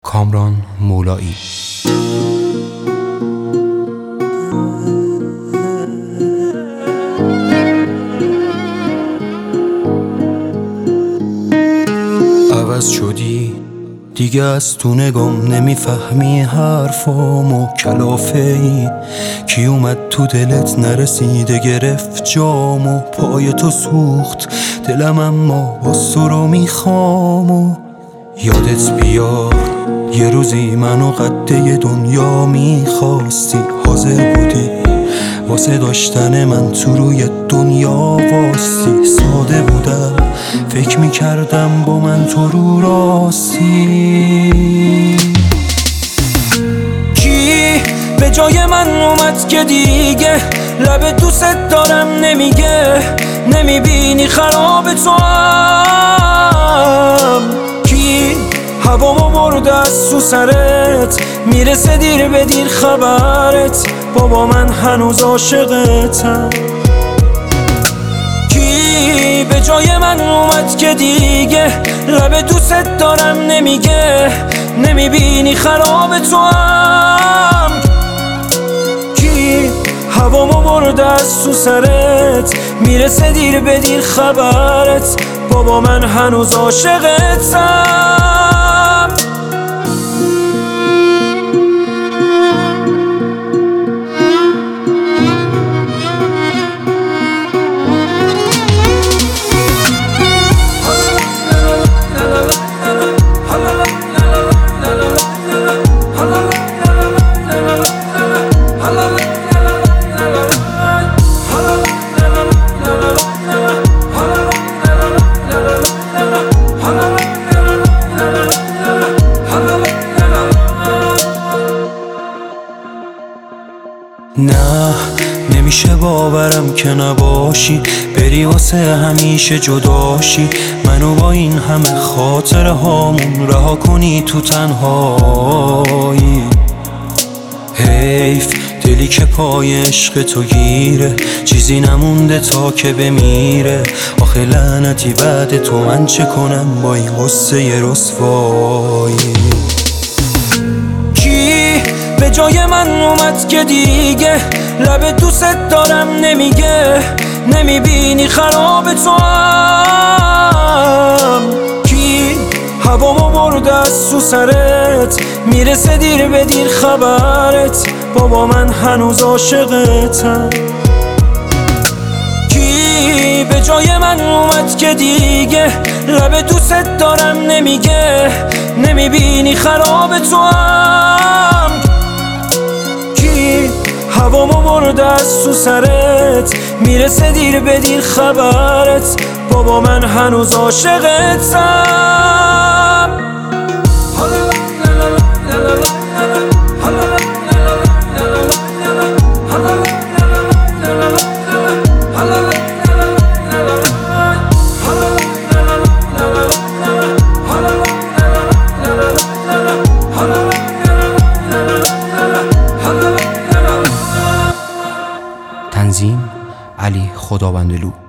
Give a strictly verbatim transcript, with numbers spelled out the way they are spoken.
کامران مولایی. عوض شدی دیگه، از تو نگام نمیفهمی حرفامو، کلافه ای کی اومد تو دلت نرسیده گرفت جامو، پای تو سوخت دلم اما باز تو رو میخوامو. یادت بیار یه روزی منو قده دنیا میخواستی، حاضر بودی واسه داشتن من تو روی دنیا واستی. ساده بودم فکر میکردم با من تو رو راستی. کی به جای من اومد که دیگه لب دوست دارم نمیگه، نمیبینی خراب تو هم. کی هوامو برده از تو سرت، میرسه دیر به دیر خبرت، بابا من هنوز عاشقتم. کی به جای من اومد که دیگه لب دوست دارم نمیگه، نمیبینی خراب تو هم. کی هوامو برده از تو سرت، میرسه دیر به دیر خبرت، بابا من هنوز عاشقتم. نه نمیشه باورم که نباشی، بری واسه همیشه جداشی، منو با این همه خاطره هامون رها کنی تو تنهایی. حیف دلی که پای عشق تو گیره، چیزی نمونده تا که بمیره. آخه لعنتی بعد تو من چه کنم با این غصه رسوایی. به جای من اومد که دیگه لب دوست دارم نمیگه، نمیبینی خراب تو هم. کی هوامو برده از تو سرت، میرسه دیر به دیر خبرت، بابا من هنوز عاشقتم. کی به جای من اومد که دیگه لب دوست دارم نمیگه، نمیبینی خراب تو هم. هوامو برده از تو سرت، میرسه دیر به دیر خبرت، بابا من هنوز عاشقتم. تنظیم علی خداوندلو.